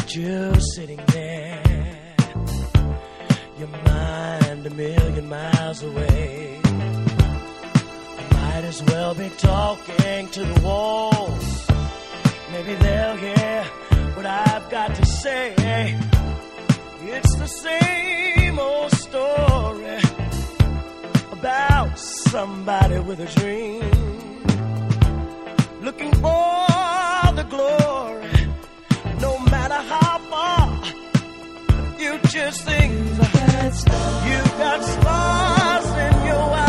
you sitting there, your mind a million miles away. I might as well be talking to the walls. Maybe they'll hear what I've got to say. It's the same old story about somebody with a dream, looking for the glory. No matter how far you just think you got stars in your eyes.